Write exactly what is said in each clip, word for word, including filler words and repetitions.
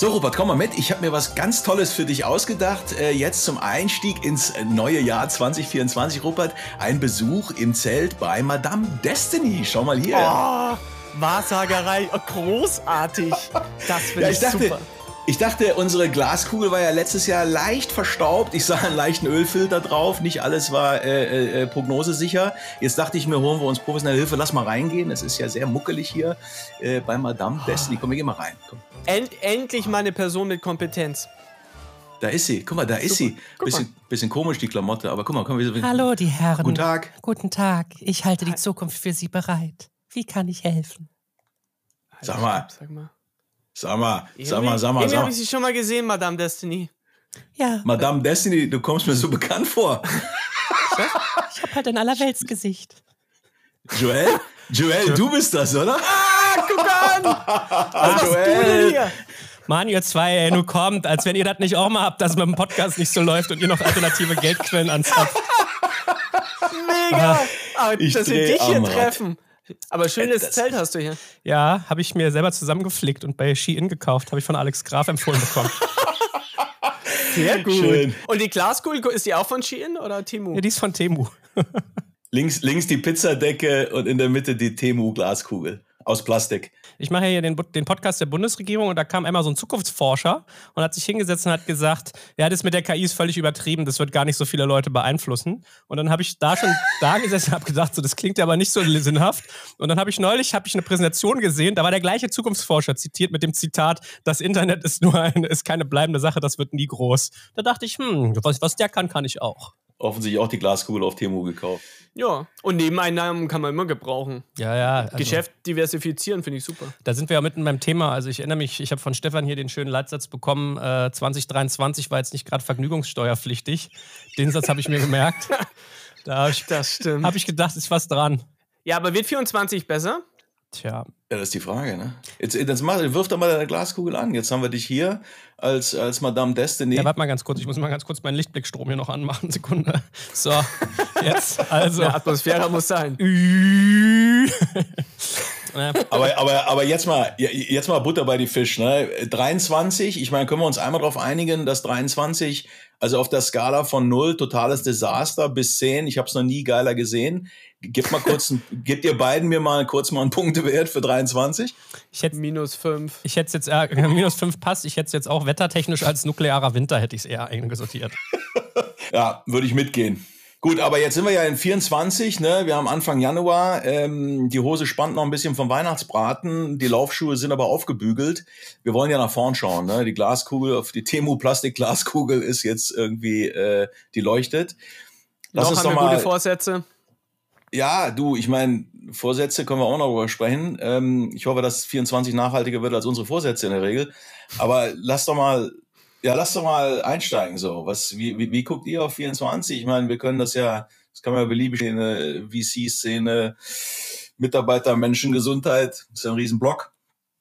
So, Robert, komm mal mit. Ich habe mir was ganz Tolles für dich ausgedacht. Äh, jetzt zum Einstieg ins neue Jahr zwanzig vierundzwanzig, Robert. Ein Besuch im Zelt bei Madame Destiny. Schau mal hier. Oh, Wahrsagerei. Oh, großartig. Das finde Ja, ich, ich dachte, super. Ich dachte, unsere Glaskugel war ja letztes Jahr leicht verstaubt. Ich sah einen leichten Ölfilter drauf. Nicht alles war äh, äh, prognosesicher. Jetzt dachte ich mir, holen wir uns professionelle Hilfe. Lass mal reingehen. Es ist ja sehr muckelig hier äh, bei Madame Destiny. Komm, wir gehen mal rein. Komm. End, endlich mal eine Person mit Kompetenz. Da ist sie. Guck mal, da ist Super. sie. Bisschen, bisschen komisch, die Klamotte. Aber guck mal, komm. Wir, Hallo, die Herren. Guten Tag. Guten Tag. Ich halte die Zukunft für Sie bereit. Wie kann ich helfen? Sag mal. Sag mal. Sag mal, Irgendwie, sag mal, sag mal. Irgendwie Sag habe mal. ich sie schon mal gesehen, Madame Destiny. Ja, Madame Destiny, du kommst mir so bekannt vor. ich habe halt ein Allerweltsgesicht. Joel? Joel, du bist das, oder? Ah, guck an! Was machst du denn hier? Mann, ihr zwei, ey, nur kommt, als wenn ihr das nicht auch mal habt, dass mit dem Podcast nicht so läuft und ihr noch alternative Geldquellen anzapft. Mega! Ah, Ich dass wir dreh dich hier am Rad. treffen. Aber schönes Das- Zelt hast du hier. Ja, habe ich mir selber zusammengeflickt und bei Shein gekauft. Habe ich von Alex Graf empfohlen bekommen. Sehr gut. Schön. Und die Glaskugel, ist die auch von Shein oder Temu? Ja, die ist von Temu. Links, links die Pizzadecke und in der Mitte die Temu-Glaskugel aus Plastik. Ich mache hier den, den Podcast der Bundesregierung und da kam einmal so ein Zukunftsforscher und hat sich hingesetzt und hat gesagt, ja, das mit der K I ist völlig übertrieben, das wird gar nicht so viele Leute beeinflussen. Und dann habe ich da schon da gesessen und habe gedacht, so, das klingt ja aber nicht so sinnhaft. Und dann habe ich neulich hab ich eine Präsentation gesehen, da war der gleiche Zukunftsforscher zitiert mit dem Zitat, das Internet ist nur eine, ist keine bleibende Sache, das wird nie groß. Da dachte ich, hm, was, was der kann, kann ich auch. Offensichtlich auch die Glaskugel auf Temu gekauft. Ja, und Nebeneinnahmen kann man immer gebrauchen. Ja, ja. Also, Geschäft diversifizieren finde ich super. Da sind wir ja mitten beim Thema. Also ich erinnere mich, ich habe von Stefan hier den schönen Leitsatz bekommen, äh, zwanzig dreiundzwanzig war jetzt nicht gerade vergnügungssteuerpflichtig. Den Satz habe ich mir gemerkt. Da habe ich, Das stimmt. hab ich gedacht, ist was dran. Ja, aber wird vierundzwanzig besser? Tja, Ja, das ist die Frage, ne? Jetzt, jetzt mach, wirf doch mal deine Glaskugel an. Jetzt haben wir dich hier als, als Madame Destiny. ja, warte mal ganz kurz. Ich muss mal ganz kurz meinen Lichtblickstrom hier noch anmachen. Sekunde. So, jetzt, also. Ja, Atmosphäre muss sein. Ja. Aber, aber, aber jetzt mal, jetzt mal Butter bei die Fisch, ne? dreiundzwanzig, ich meine, können wir uns einmal darauf einigen, dass dreiundzwanzig, also auf der Skala von null, totales Desaster, bis zehn, ich habe es noch nie geiler gesehen. Gebt mal kurz, ein, gebt ihr beiden mir mal kurz mal einen Punktewert für dreiundzwanzig? Ich hätte Minus fünf. ich hätte jetzt, äh, minus fünf passt, ich hätte es jetzt auch wettertechnisch als nuklearer Winter, hätte ich es eher eingesortiert. Ja, würde ich mitgehen. Gut, aber jetzt sind wir ja in vierundzwanzig, ne? Wir haben Anfang Januar. Ähm, die Hose spannt noch ein bisschen vom Weihnachtsbraten. Die Laufschuhe sind aber aufgebügelt. Wir wollen ja nach vorn schauen, ne? Die Glaskugel, auf die Temu-Plastik-Glaskugel ist jetzt irgendwie, äh, die leuchtet. Lass Noch uns haben doch wir mal. gute Vorsätze. Ja, du, ich meine, Vorsätze können wir auch noch drüber sprechen. Ähm, ich hoffe, dass vierundzwanzig nachhaltiger wird als unsere Vorsätze in der Regel. Aber lass doch mal. Ja, lass doch mal einsteigen so. Was, wie, wie, wie guckt ihr auf vierundzwanzig? Ich meine, wir können das ja, das kann man ja beliebig sehen, eine V C-Szene, Mitarbeiter, Menschengesundheit, das ist ja ein Riesenblock.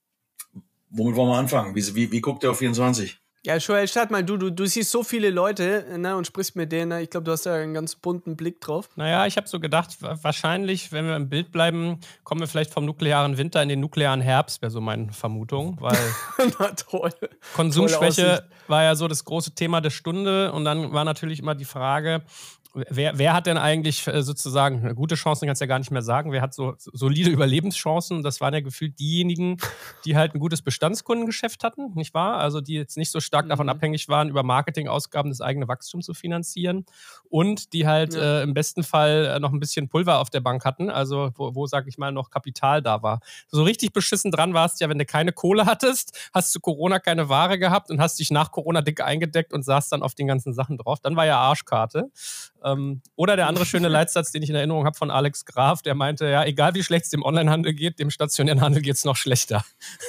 Womit wollen wir anfangen? Wie, wie, wie guckt ihr auf vierundzwanzig? Ja, Joel, start mal du. Du, du siehst so viele Leute, ne, und sprichst mit denen. Ne? Ich glaube, du hast da einen ganz bunten Blick drauf. Naja, ich habe so gedacht, wa- wahrscheinlich, wenn wir im Bild bleiben, kommen wir vielleicht vom nuklearen Winter in den nuklearen Herbst, wäre so meine Vermutung, weil Na toll. Tolle Konsumschwäche Aussicht. war ja so das große Thema der Stunde und dann war natürlich immer die Frage, wer, wer hat denn eigentlich äh, sozusagen gute Chancen, kannst du ja gar nicht mehr sagen, wer hat so solide Überlebenschancen? Das waren ja gefühlt diejenigen, die halt ein gutes Bestandskundengeschäft hatten, nicht wahr? Also die jetzt nicht so stark davon Mhm. abhängig waren, über Marketingausgaben das eigene Wachstum zu finanzieren und die halt Ja. äh, im besten Fall äh, noch ein bisschen Pulver auf der Bank hatten, also wo, wo sag ich mal, noch Kapital da war. So richtig beschissen dran warst ja, wenn du keine Kohle hattest, hast zu Corona keine Ware gehabt und hast dich nach Corona dick eingedeckt und saßt dann auf den ganzen Sachen drauf. Dann war ja Arschkarte. Ähm, oder der andere schöne Leitsatz, den ich in Erinnerung habe von Alex Graf, der meinte, ja, egal wie schlecht es dem Onlinehandel geht, dem stationären Handel geht es noch schlechter.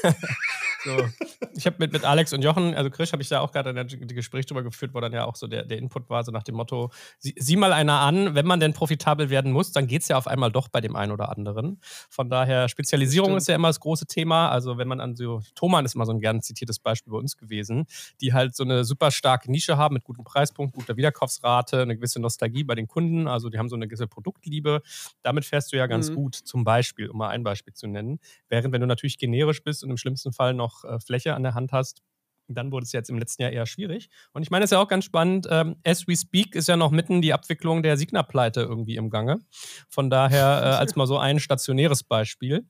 So. Ich habe mit, mit Alex und Jochen, also Krisch, habe ich da auch gerade ein Gespräch drüber geführt, wo dann ja auch so der, der Input war, so nach dem Motto, sieh, sieh mal einer an, wenn man denn profitabel werden muss, dann geht es ja auf einmal doch bei dem einen oder anderen. Von daher, Spezialisierung Stimmt. ist ja immer das große Thema. Also wenn man an so, Thomann ist immer so ein gern zitiertes Beispiel bei uns gewesen, die halt so eine super starke Nische haben mit gutem Preispunkt, guter Wiederkaufsrate, eine gewisse Nostalgie bei den Kunden, also die haben so eine gewisse Produktliebe. Damit fährst du ja ganz Mhm. gut, zum Beispiel, um mal ein Beispiel zu nennen. Während wenn du natürlich generisch bist und im schlimmsten Fall noch äh, Fläche an der Hand hast, Dann wurde es jetzt im letzten Jahr eher schwierig. Und ich meine, es ist ja auch ganz spannend, ähm, as we speak ist ja noch mitten die Abwicklung der Signa-Pleite irgendwie im Gange. Von daher, äh, als mal so ein stationäres Beispiel.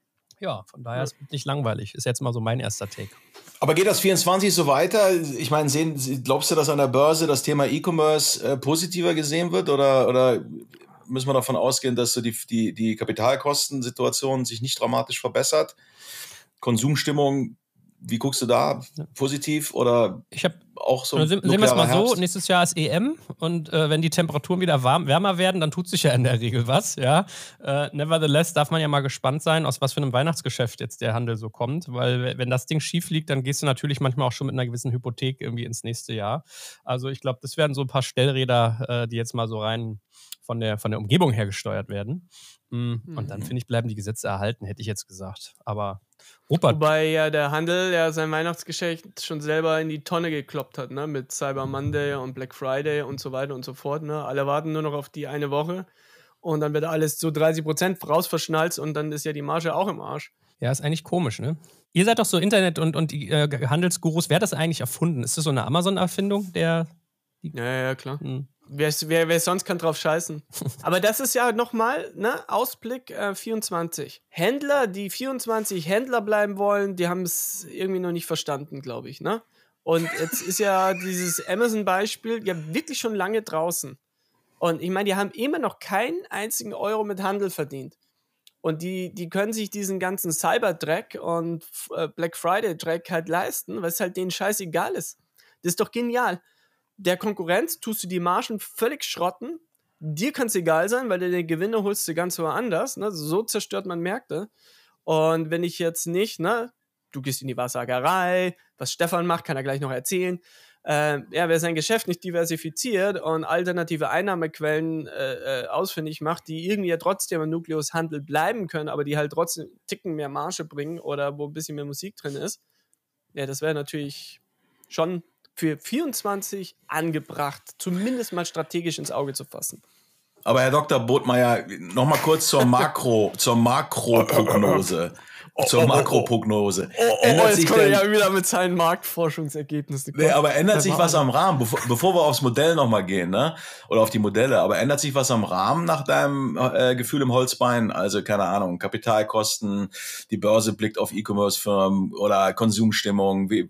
Ja, von daher ist es nicht langweilig. Ist jetzt mal so mein erster Take. Aber geht das vierundzwanzig so weiter? Ich meine, sehen, glaubst du, dass an der Börse das Thema E-Commerce äh, positiver gesehen wird? Oder, oder müssen wir davon ausgehen, dass so die, die, die Kapitalkostensituation sich nicht dramatisch verbessert? Konsumstimmung, wie guckst du da? Positiv oder ich hab, auch so ein Sehen wir es mal Herbst? so, nächstes Jahr ist E M und äh, wenn die Temperaturen wieder warm, wärmer werden, dann tut sich ja in der Regel was. Ja? Äh, nevertheless darf man ja mal gespannt sein, aus was für einem Weihnachtsgeschäft jetzt der Handel so kommt, weil wenn das Ding schief liegt, dann gehst du natürlich manchmal auch schon mit einer gewissen Hypothek irgendwie ins nächste Jahr. Also ich glaube, das werden so ein paar Stellräder, äh, die jetzt mal so rein von der, von der Umgebung her gesteuert werden. Und mhm. dann, finde ich, bleiben die Gesetze erhalten, hätte ich jetzt gesagt. Aber Rupert. Wobei ja der Handel ja sein Weihnachtsgeschäft schon selber in die Tonne gekloppt hat, ne? Mit Cyber Monday und Black Friday und so weiter und so fort. Ne? Alle warten nur noch auf die eine Woche und dann wird alles zu dreißig Prozent rausverschnalzt und dann ist ja die Marge auch im Arsch. Ja, ist eigentlich komisch, ne? Ihr seid doch so Internet- und, und äh, Handelsgurus. Wer hat das eigentlich erfunden? Ist das so eine Amazon-Erfindung? Der die ja, ja, klar. Hm. Wer, wer, wer sonst kann drauf scheißen? Aber das ist ja nochmal, ne, Ausblick äh, vierundzwanzig. Händler, die vierundzwanzig Händler bleiben wollen, die haben es irgendwie noch nicht verstanden, glaube ich, ne? Und jetzt ist ja dieses Amazon-Beispiel ja wirklich schon lange draußen. Und ich meine, die haben immer noch keinen einzigen Euro mit Handel verdient. Und die, die können sich diesen ganzen Cyber-Dreck und äh, Black Friday-Dreck halt leisten, weil es halt denen scheißegal ist. Das ist doch genial. Der Konkurrenz tust du die Margen völlig schrotten. Dir kann es egal sein, weil du den Gewinne holst du ganz woanders. Ne? So zerstört man Märkte. Und wenn ich jetzt nicht, ne, du gehst in die Wahrsagerei, was Stefan macht, kann er gleich noch erzählen. Äh, ja, wer sein Geschäft nicht diversifiziert und alternative Einnahmequellen äh, äh, ausfindig macht, die irgendwie ja trotzdem im Nukleushandel bleiben können, aber die halt trotzdem einen Ticken mehr Marge bringen oder wo ein bisschen mehr Musik drin ist, ja, das wäre natürlich schon für vierundzwanzig angebracht, zumindest mal strategisch ins Auge zu fassen. Aber Herr Doktor Bodmeier, noch mal kurz zur Makro, zur Makroprognose. Oh, zur oh, Makroprognose. Oh, oh, oh, jetzt kommt er ja wieder mit seinen Marktforschungsergebnissen. Nee, aber ändert sich was am Rahmen, bevor, bevor wir aufs Modell noch mal gehen, ne? Oder auf die Modelle, aber ändert sich was am Rahmen nach deinem äh, Gefühl im Holzbein? Also, keine Ahnung, Kapitalkosten, die Börse blickt auf E-Commerce-Firmen oder Konsumstimmung, wie,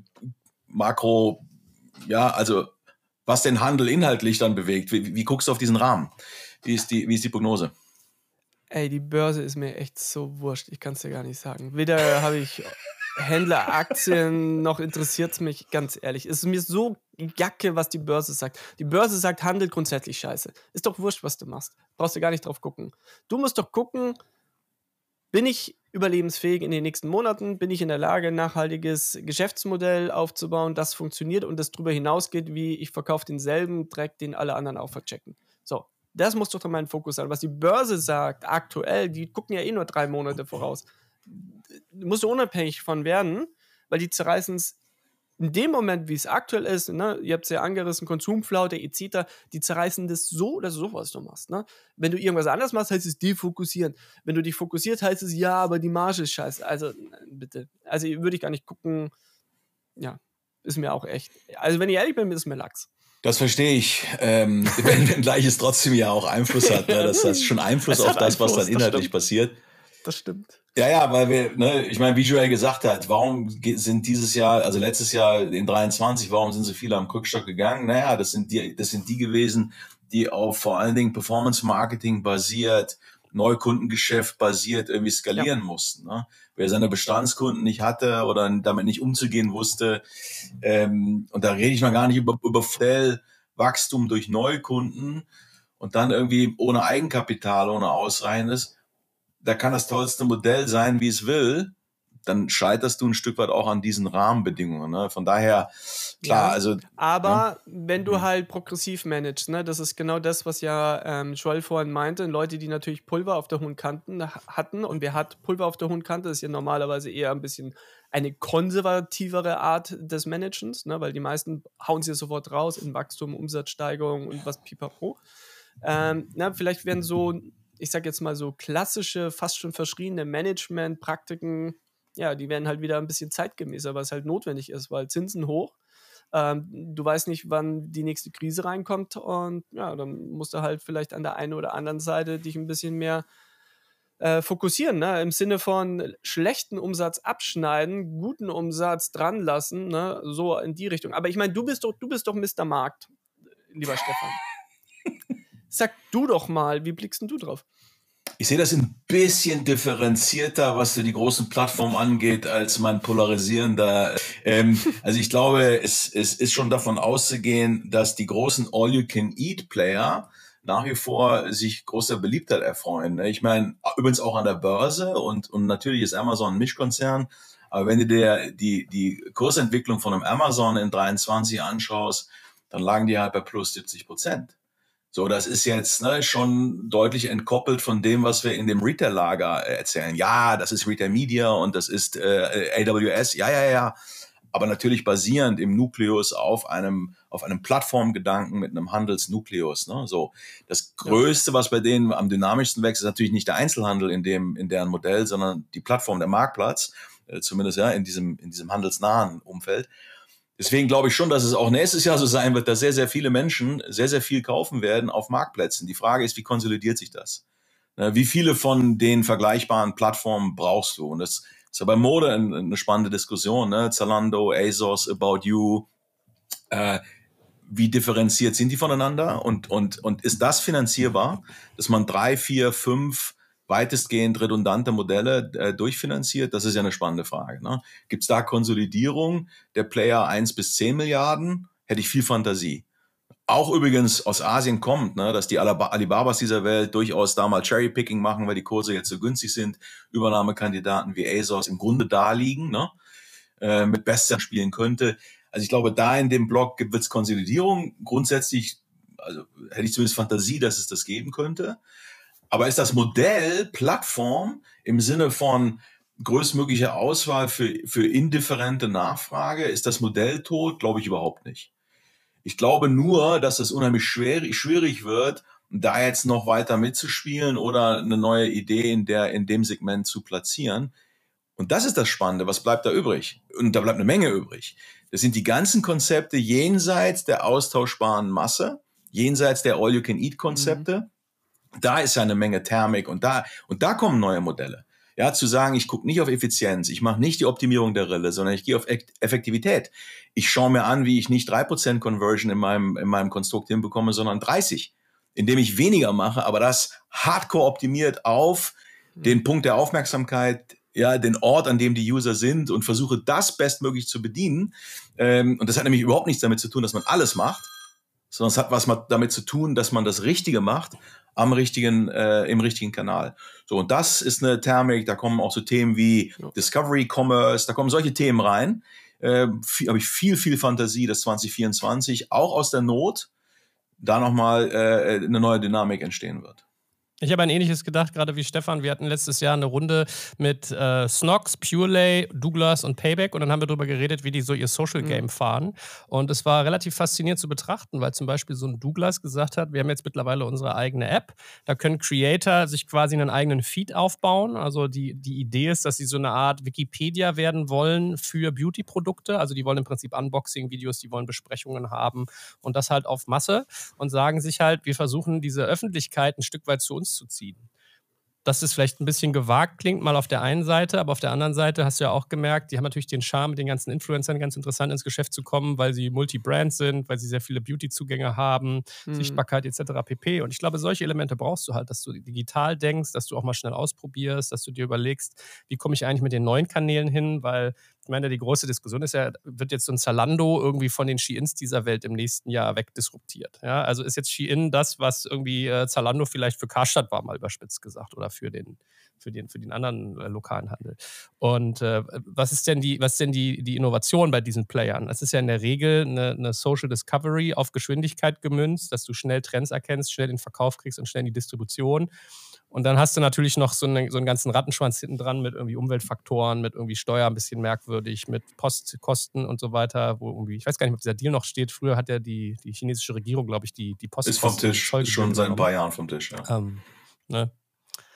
Makro, ja, also was den Handel inhaltlich dann bewegt. Wie, wie guckst du auf diesen Rahmen? Wie ist die, wie ist die Prognose? Ey, die Börse ist mir echt so wurscht, ich kann es dir gar nicht sagen. Weder habe ich Händleraktien, noch interessiert es mich, ganz ehrlich. Es ist mir so Jacke, was die Börse sagt. Die Börse sagt, Handel grundsätzlich scheiße. Ist doch wurscht, was du machst. Brauchst du gar nicht drauf gucken. Du musst doch gucken, bin ich überlebensfähig in den nächsten Monaten? Bin ich in der Lage, ein nachhaltiges Geschäftsmodell aufzubauen, das funktioniert und das darüber hinausgeht, wie ich verkaufe denselben Dreck, den alle anderen auch verchecken. So, das muss doch dann mein Fokus sein. Was die Börse sagt, aktuell, die gucken ja eh nur drei Monate voraus. Du musst unabhängig von werden, weil die zerreißen es in dem Moment, wie es aktuell ist, ne, ihr habt es ja angerissen, Konsumflaute, et cetera, die zerreißen das so oder so, was du machst. Ne? Wenn du irgendwas anderes machst, heißt es defokussieren. Wenn du dich fokussiert, heißt es, ja, aber die Marge ist scheiße. Also, bitte. Also, würde ich gar nicht gucken. Ja, ist mir auch echt. Also, wenn ich ehrlich bin, ist mir Lachs. Das verstehe ich. Ähm, wenn, wenn gleich es trotzdem ja auch Einfluss hat. Ne? Das hat schon Einfluss auf das, Einfluss, was dann inhaltlich das passiert. Das stimmt. Ja, ja, weil wir, ne, ich meine, wie Joel gesagt hat, warum sind dieses Jahr, also letztes Jahr in dreiundzwanzig, warum sind so viele am Krückstock gegangen? Naja, das sind die, das sind die gewesen, die auf vor allen Dingen Performance-Marketing basiert, Neukundengeschäft basiert irgendwie skalieren ja. mussten. Ne? Wer seine Bestandskunden nicht hatte oder damit nicht umzugehen wusste, ähm, und da rede ich noch gar nicht über, über Wachstum durch Neukunden und dann irgendwie ohne Eigenkapital, ohne Ausreichendes, da kann das tollste Modell sein, wie es will, dann scheiterst du ein Stück weit auch an diesen Rahmenbedingungen. Ne? Von daher, klar, ja, also... Aber ja. wenn du halt progressiv managst, ne, das ist genau das, was ja ähm, Joel vorhin meinte, Leute, die natürlich Pulver auf der hohen Kante hatten, und wer hat Pulver auf der hohen Kante, das ist ja normalerweise eher ein bisschen eine konservativere Art des Managens, ne, weil die meisten hauen sie sofort raus in Wachstum, Umsatzsteigerung und was pipapo. Ähm, na, vielleicht werden so... ich sag jetzt mal so klassische, fast schon verschriene Management-Praktiken ja, die werden halt wieder ein bisschen zeitgemäßer, was halt notwendig ist, weil Zinsen hoch. Ähm, du weißt nicht, wann die nächste Krise reinkommt und ja, dann musst du halt vielleicht an der einen oder anderen Seite dich ein bisschen mehr äh, fokussieren, ne? Im Sinne von schlechten Umsatz abschneiden, guten Umsatz dran lassen, ne? So in die Richtung. Aber ich meine, du bist doch, du bist doch Mister Markt, lieber Stefan. Sag du doch mal, wie blickst denn du drauf? Ich sehe das ein bisschen differenzierter, was so die großen Plattformen angeht, als mein polarisierender. Ähm, also ich glaube, es, es ist schon davon auszugehen, dass die großen All-You-Can-Eat-Player nach wie vor sich großer Beliebtheit erfreuen. Ich meine, übrigens auch an der Börse und, und natürlich ist Amazon ein Mischkonzern. Aber wenn du dir die, die Kursentwicklung von einem Amazon in dreiundzwanzig anschaust, dann lagen die halt bei plus siebzig Prozent. So, das ist jetzt ne, schon deutlich entkoppelt von dem, was wir in dem Retail-Lager erzählen. Ja, das ist Retail Media und das ist äh, A W S. Ja, ja, ja. Aber natürlich basierend im Nukleus auf einem auf einem Plattformgedanken mit einem Handelsnukleus. Ne? So, das Größte, was bei denen am dynamischsten wächst, ist natürlich nicht der Einzelhandel in dem in deren Modell, sondern die Plattform, der Marktplatz, äh, zumindest ja in diesem in diesem handelsnahen Umfeld. Deswegen glaube ich schon, dass es auch nächstes Jahr so sein wird, dass sehr, sehr viele Menschen sehr, sehr viel kaufen werden auf Marktplätzen. Die Frage ist, wie konsolidiert sich das? Wie viele von den vergleichbaren Plattformen brauchst du? Und das ist ja bei Mode eine spannende Diskussion. Ne? Zalando, ASOS, About You. Äh, wie differenziert sind die voneinander? Und, und, und ist das finanzierbar, dass man drei, vier, fünf weitestgehend redundante Modelle äh, durchfinanziert? Das ist ja eine spannende Frage. Ne? Gibt es da Konsolidierung der Player eins bis zehn Milliarden? Hätte ich viel Fantasie. Auch übrigens aus Asien kommt, ne, dass die Alibabas dieser Welt durchaus da mal Cherrypicking machen, weil die Kurse jetzt so günstig sind. Übernahmekandidaten wie ASOS im Grunde da liegen, ne, äh, mit Bestsellern spielen könnte. Also ich glaube, da in dem Block wird es Konsolidierung. Grundsätzlich also hätte ich zumindest Fantasie, dass es das geben könnte. Aber ist das Modell Plattform im Sinne von größtmögliche Auswahl für, für indifferente Nachfrage, ist das Modell tot? Glaube ich überhaupt nicht. Ich glaube nur, dass es unheimlich schwer, schwierig wird, da jetzt noch weiter mitzuspielen oder eine neue Idee in der, in dem Segment zu platzieren. Und das ist das Spannende. Was bleibt da übrig? Und da bleibt eine Menge übrig. Das sind die ganzen Konzepte jenseits der austauschbaren Masse, jenseits der All-You-Can-Eat-Konzepte. Mhm. Da ist ja eine Menge Thermik und da, und da kommen neue Modelle. Ja, zu sagen, ich gucke nicht auf Effizienz, ich mache nicht die Optimierung der Rille, sondern ich gehe auf Effektivität. Ich schaue mir an, wie ich nicht drei Prozent Conversion in meinem, in meinem Konstrukt hinbekomme, sondern dreißig, indem ich weniger mache, aber das hardcore optimiert auf den Punkt der Aufmerksamkeit, ja, den Ort, an dem die User sind und versuche das bestmöglich zu bedienen. Ähm, und das hat nämlich überhaupt nichts damit zu tun, dass man alles macht, sondern es hat was damit zu tun, dass man das Richtige macht am richtigen, äh, im richtigen Kanal. So, und das ist eine Thermik, da kommen auch so Themen wie ja. Discovery, Commerce, da kommen solche Themen rein. Äh, habe ich viel, viel Fantasie, dass zwanzig vierundzwanzig auch aus der Not da nochmal äh, eine neue Dynamik entstehen wird. Ich habe ein ähnliches gedacht, gerade wie Stefan. Wir hatten letztes Jahr eine Runde mit äh, Snox, Purelay, Douglas und Payback und dann haben wir darüber geredet, wie die so ihr Social Game mhm. fahren. Und es war relativ faszinierend zu betrachten, weil zum Beispiel so ein Douglas gesagt hat, wir haben jetzt mittlerweile unsere eigene App. Da können Creator sich quasi einen eigenen Feed aufbauen. Also die, die Idee ist, dass sie so eine Art Wikipedia werden wollen für Beauty-Produkte. Also die wollen im Prinzip Unboxing-Videos, die wollen Besprechungen haben und das halt auf Masse und sagen sich halt, wir versuchen diese Öffentlichkeit ein Stück weit zu uns zu ziehen. Dass es vielleicht ein bisschen gewagt klingt, mal auf der einen Seite, aber auf der anderen Seite hast du ja auch gemerkt, die haben natürlich den Charme, mit den ganzen Influencern ganz interessant ins Geschäft zu kommen, weil sie Multi-Brand sind, weil sie sehr viele Beauty-Zugänge haben, mhm. Sichtbarkeit et cetera pp. Und ich glaube, solche Elemente brauchst du halt, dass du digital denkst, dass du auch mal schnell ausprobierst, dass du dir überlegst, wie komme ich eigentlich mit den neuen Kanälen hin, weil ich meine, die große Diskussion ist ja, wird jetzt so ein Zalando irgendwie von den Sheins dieser Welt im nächsten Jahr wegdisruptiert? Ja? Also ist jetzt Shein das, was irgendwie äh, Zalando vielleicht für Karstadt war, mal überspitzt gesagt, oder für den, für den, für den anderen äh, lokalen Handel. Und äh, was ist denn, die, was ist denn die, die Innovation bei diesen Playern? Das ist ja in der Regel eine, eine Social Discovery auf Geschwindigkeit gemünzt, dass du schnell Trends erkennst, schnell den Verkauf kriegst und schnell in die Distribution. Und dann hast du natürlich noch so einen, so einen ganzen Rattenschwanz hinten dran mit irgendwie Umweltfaktoren, mit irgendwie Steuer ein bisschen merkwürdig, mit Postkosten und so weiter, wo irgendwie, ich weiß gar nicht, ob dieser Deal noch steht. Früher hat ja die, die chinesische Regierung, glaube ich, die, die Postkosten. Ist vom Tisch, schon seit ein paar Jahren vom Tisch, ja. Ähm, ne?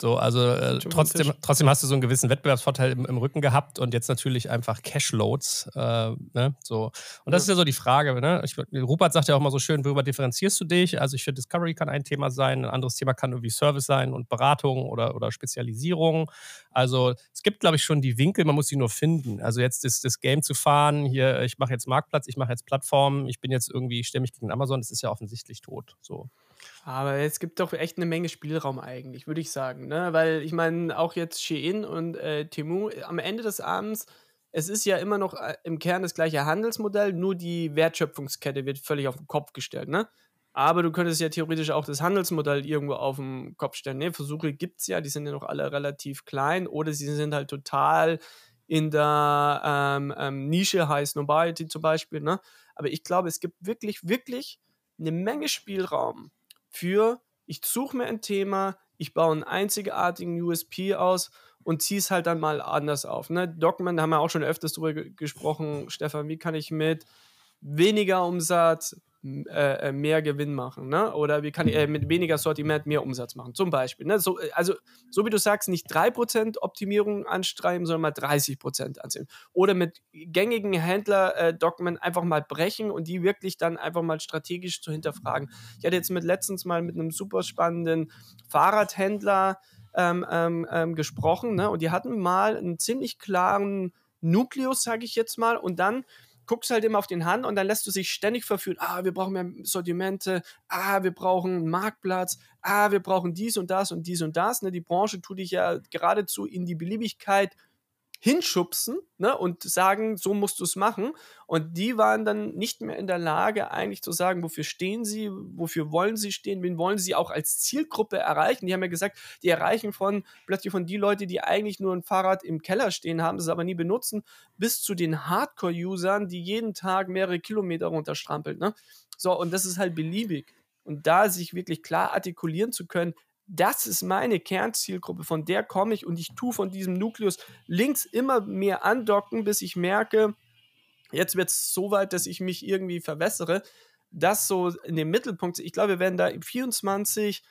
So, also äh, trotzdem, trotzdem hast du so einen gewissen Wettbewerbsvorteil im, im Rücken gehabt und jetzt natürlich einfach Cashloads. Äh, ne, so. Und das ja. ist ja so die Frage. Ne? Ich, Rupert sagt ja auch mal so schön, worüber differenzierst du dich? Also ich finde, Discovery kann ein Thema sein, ein anderes Thema kann irgendwie Service sein und Beratung oder, oder Spezialisierung. Also es gibt, glaube ich, schon die Winkel, man muss sie nur finden. Also jetzt ist das Game zu fahren, hier, ich mache jetzt Marktplatz, ich mache jetzt Plattform, ich bin jetzt irgendwie, ich stelle mich gegen Amazon, das ist ja offensichtlich tot. So. Aber es gibt doch echt eine Menge Spielraum eigentlich, würde ich sagen. Ne? Weil ich meine, auch jetzt Shein und äh, Temu, am Ende des Abends, es ist ja immer noch äh, im Kern das gleiche Handelsmodell, nur die Wertschöpfungskette wird völlig auf den Kopf gestellt. Ne? Aber du könntest ja theoretisch auch das Handelsmodell irgendwo auf den Kopf stellen. Ne? Versuche gibt es ja, die sind ja noch alle relativ klein oder sie sind halt total in der ähm, ähm, Nische, High Snobiety zum Beispiel. Ne? Aber ich glaube, es gibt wirklich, wirklich eine Menge Spielraum für, ich suche mir ein Thema, ich baue einen einzigartigen U S P aus und ziehe es halt dann mal anders auf. Ne? Dogman, da haben wir auch schon öfters drüber ge- gesprochen, Stefan, wie kann ich mit weniger Umsatz äh, mehr Gewinn machen, ne? Oder wie kann ich äh, mit weniger Sortiment mehr Umsatz machen, zum Beispiel. Ne? So, also, so wie du sagst, nicht drei Prozent Optimierung anstreiben, sondern mal dreißig Prozent ansehen. Oder mit gängigen Händler-Dogmen äh, einfach mal brechen und die wirklich dann einfach mal strategisch zu hinterfragen. Ich hatte jetzt mit letztens mal mit einem super spannenden Fahrradhändler ähm, ähm, ähm, gesprochen, ne? Und die hatten mal einen ziemlich klaren Nukleus, sage ich jetzt mal, und dann guckst halt immer auf den Hand und dann lässt du sich ständig verführen. Ah, wir brauchen mehr Sortimente. Ah, wir brauchen einen Marktplatz. Ah, wir brauchen dies und das und dies und das. Ne? Die Branche tut dich ja geradezu in die Beliebigkeit hinschubsen, ne, und sagen, so musst du es machen. Und die waren dann nicht mehr in der Lage, eigentlich zu sagen, wofür stehen sie, wofür wollen sie stehen, wen wollen sie auch als Zielgruppe erreichen. Die haben ja gesagt, die erreichen von plötzlich von die Leute, die eigentlich nur ein Fahrrad im Keller stehen haben, das aber nie benutzen, bis zu den Hardcore-Usern, die jeden Tag mehrere Kilometer runterstrampeln. Ne? So, und das ist halt beliebig. Und da sich wirklich klar artikulieren zu können, das ist meine Kernzielgruppe, von der komme ich und ich tue von diesem Nukleus links immer mehr andocken, bis ich merke, jetzt wird es so weit, dass ich mich irgendwie verwässere. Das so in dem Mittelpunkt, ich glaube, wir werden da im vierundzwanzig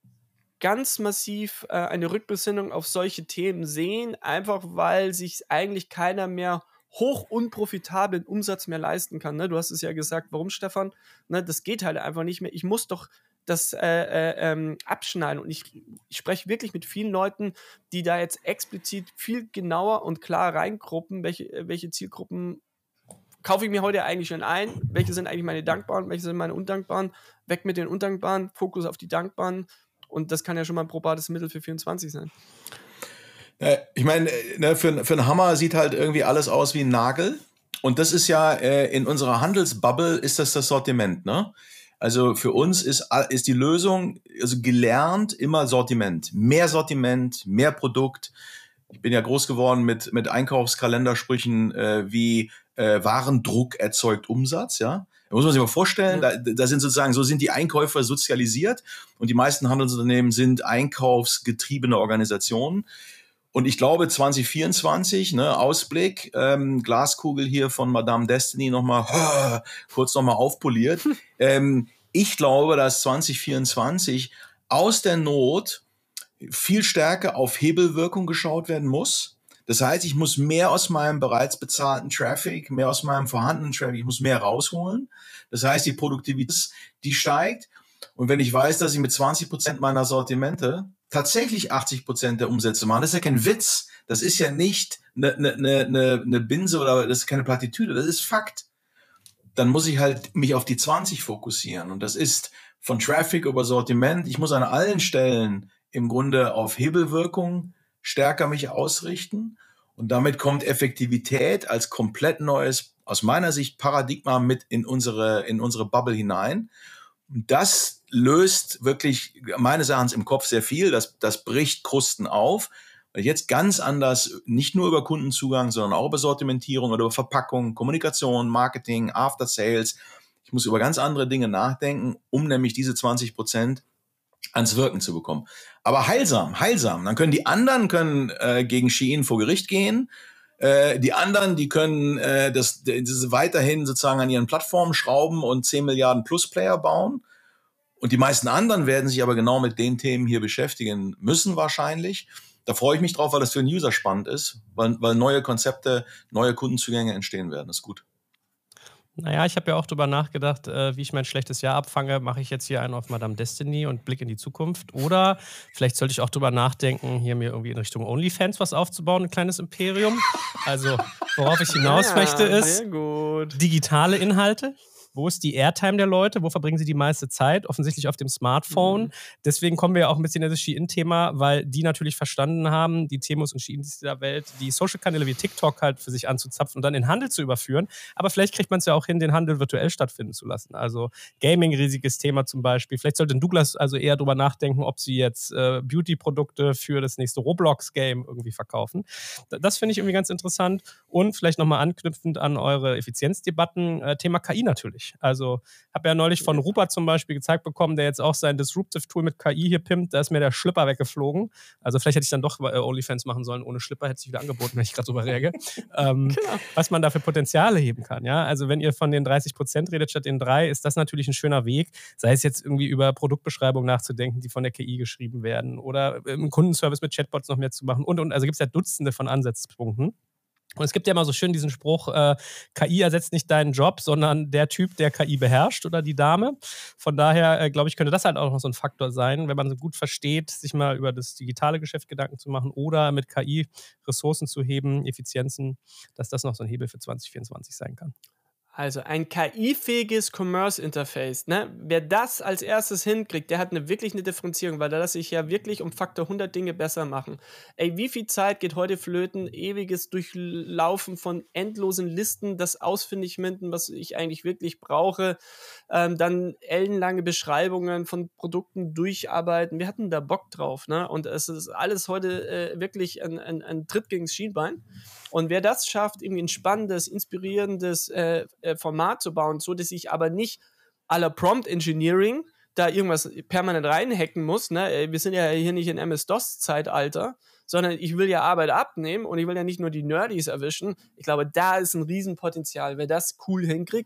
ganz massiv äh, eine Rückbesinnung auf solche Themen sehen, einfach weil sich eigentlich keiner mehr hoch unprofitablen Umsatz mehr leisten kann. Ne? Du hast es ja gesagt, warum, Stefan? Ne, das geht halt einfach nicht mehr. Ich muss doch das äh, äh, ähm, abschneiden. Und ich, ich spreche wirklich mit vielen Leuten, die da jetzt explizit viel genauer und klar reingruppen, welche, welche Zielgruppen kaufe ich mir heute eigentlich schon ein, welche sind eigentlich meine Dankbaren, welche sind meine Undankbaren, weg mit den Undankbaren, Fokus auf die Dankbaren. Und das kann ja schon mal ein probates Mittel für vierundzwanzig sein. Ich meine, ne, für, für einen Hammer sieht halt irgendwie alles aus wie ein Nagel. Und das ist ja, äh, in unserer Handelsbubble ist das das Sortiment, ne? Also für uns ist, ist die Lösung, also gelernt, immer Sortiment. Mehr Sortiment, mehr Produkt. Ich bin ja groß geworden mit, mit Einkaufskalendersprüchen äh, wie äh, Warendruck erzeugt Umsatz, ja. Da muss man sich mal vorstellen, ja. da, da sind sozusagen, so sind die Einkäufer sozialisiert und die meisten Handelsunternehmen sind einkaufsgetriebene Organisationen. Und ich glaube, zwanzig vierundzwanzig, ne, Ausblick, ähm, Glaskugel hier von Madame Destiny nochmal, oh, kurz nochmal aufpoliert. ähm, ich glaube, dass zwanzig vierundzwanzig aus der Not viel stärker auf Hebelwirkung geschaut werden muss. Das heißt, ich muss mehr aus meinem bereits bezahlten Traffic, mehr aus meinem vorhandenen Traffic, ich muss mehr rausholen. Das heißt, die Produktivität, die steigt. Und wenn ich weiß, dass ich mit zwanzig Prozent meiner Sortimente tatsächlich achtzig Prozent der Umsätze machen, das ist ja kein Witz. Das ist ja nicht eine, eine, eine, eine Binse oder das ist keine Plattitüde, das ist Fakt. Dann muss ich halt mich auf die zwanzig fokussieren. Und das ist von Traffic über Sortiment. Ich muss an allen Stellen im Grunde auf Hebelwirkung stärker mich ausrichten. Und damit kommt Effektivität als komplett neues, aus meiner Sicht, Paradigma mit in unsere, in unsere Bubble hinein. Und das löst wirklich meines Erachtens im Kopf sehr viel. Das, das bricht Krusten auf. Weil jetzt ganz anders, nicht nur über Kundenzugang, sondern auch über Sortimentierung oder über Verpackung, Kommunikation, Marketing, After Sales. Ich muss über ganz andere Dinge nachdenken, um nämlich diese zwanzig Prozent ans Wirken zu bekommen. Aber heilsam, heilsam. Dann können die anderen können äh, gegen Shein vor Gericht gehen. Äh, die anderen, die können äh, das, das weiterhin sozusagen an ihren Plattformen schrauben und zehn Milliarden Plus Player bauen. Und die meisten anderen werden sich aber genau mit den Themen hier beschäftigen müssen wahrscheinlich. Da freue ich mich drauf, weil das für den User spannend ist, weil, weil neue Konzepte, neue Kundenzugänge entstehen werden. Das ist gut. Naja, ich habe ja auch drüber nachgedacht, äh, wie ich mein schlechtes Jahr abfange. Mache ich jetzt hier einen auf Madame Destiny und Blick in die Zukunft? Oder vielleicht sollte ich auch drüber nachdenken, hier mir irgendwie in Richtung OnlyFans was aufzubauen, ein kleines Imperium. Also, worauf ich hinaus ja, möchte, ist digitale Inhalte. Wo ist die Airtime der Leute? Wo verbringen sie die meiste Zeit? Offensichtlich auf dem Smartphone. Mhm. Deswegen kommen wir ja auch ein bisschen in das Shein-Thema, weil die natürlich verstanden haben, die Temos und Sheins dieser Welt, die Social-Kanäle wie TikTok halt für sich anzuzapfen und dann in Handel zu überführen. Aber vielleicht kriegt man es ja auch hin, den Handel virtuell stattfinden zu lassen. Also Gaming, riesiges Thema zum Beispiel. Vielleicht sollte Douglas also eher drüber nachdenken, ob sie jetzt äh, Beauty-Produkte für das nächste Roblox-Game irgendwie verkaufen. Das finde ich irgendwie ganz interessant. Und vielleicht nochmal anknüpfend an eure Effizienzdebatten, äh, Thema K I natürlich. Also habe ja neulich von Rupert zum Beispiel gezeigt bekommen, der jetzt auch sein Disruptive-Tool mit K I hier pimmt, da ist mir der Schlipper weggeflogen. Also vielleicht hätte ich dann doch äh, OnlyFans machen sollen, ohne Schlipper hätte sich wieder angeboten, wenn ich gerade drüber rede. ähm, genau. Was man da für Potenziale heben kann. Ja? Also wenn ihr von den dreißig Prozent redet statt den drei, ist das natürlich ein schöner Weg, sei es jetzt irgendwie über Produktbeschreibungen nachzudenken, die von der K I geschrieben werden oder im Kundenservice mit Chatbots noch mehr zu machen und, und also gibt es ja Dutzende von Ansatzpunkten. Und es gibt ja immer so schön diesen Spruch, äh, K I ersetzt nicht deinen Job, sondern der Typ, der K I beherrscht oder die Dame. Von daher, äh, glaube ich, könnte das halt auch noch so ein Faktor sein, wenn man so gut versteht, sich mal über das digitale Geschäft Gedanken zu machen oder mit K I Ressourcen zu heben, Effizienzen, dass das noch so ein Hebel für zwanzig vierundzwanzig sein kann. Also ein K I-fähiges Commerce-Interface, ne? Wer das als erstes hinkriegt, der hat eine, wirklich eine Differenzierung, weil da lässt sich ja wirklich um Faktor hundert Dinge besser machen. Ey, wie viel Zeit geht heute flöten? Ewiges Durchlaufen von endlosen Listen, das Ausfindigfinden, was ich eigentlich wirklich brauche, ähm, dann ellenlange Beschreibungen von Produkten durcharbeiten. Wir hatten da Bock drauf, ne? Und es ist alles heute äh, wirklich ein, ein, ein Tritt gegen das Schienbein. Und wer das schafft, irgendwie ein spannendes, inspirierendes äh, äh, Format zu bauen, so dass ich aber nicht à la Prompt Engineering da irgendwas permanent reinhacken muss, ne? Wir sind ja hier nicht in M S-DOS-Zeitalter, sondern ich will ja Arbeit abnehmen und ich will ja nicht nur die Nerdies erwischen. Ich glaube, da ist ein Riesenpotenzial. Wer das cool hinkriegt,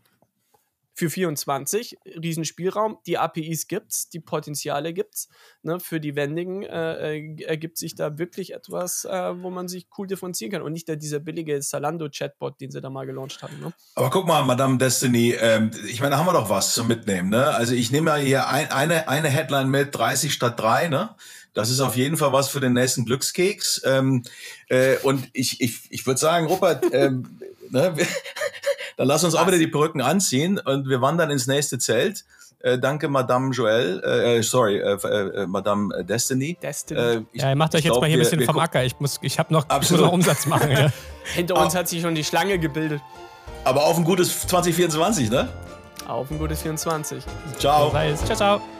für vierundzwanzig, Riesenspielraum, die A P Is gibt's, die Potenziale gibt's, ne, für die Wendigen äh, ergibt sich da wirklich etwas, äh, wo man sich cool differenzieren kann und nicht der, dieser billige Zalando-Chatbot, den sie da mal gelauncht haben. Ne? Aber guck mal, Madame Destiny, ähm, ich meine, da haben wir doch was zum Mitnehmen, ne? Also ich nehme ja hier ein, eine, eine Headline mit, dreißig statt drei, ne? Das ist auf jeden Fall was für den nächsten Glückskeks. Ähm, äh, und ich, ich, ich würde sagen, Rupert, ähm, ne, dann lass uns auch wieder die Perücken anziehen und wir wandern ins nächste Zelt. Äh, danke, Madame Joelle, äh, sorry, äh, äh, Madame Destiny. Destiny. Äh, ich, ja, ihr macht euch jetzt glaub, mal hier ein bisschen wir, wir vom Acker. Ich muss, ich habe noch, ich muss noch Umsatz machen. Ja. Hinter uns hat sich schon die Schlange gebildet. Aber auf ein gutes zwanzig vierundzwanzig, ne? Auf ein gutes vierundzwanzig. Ciao. Ciao, ciao.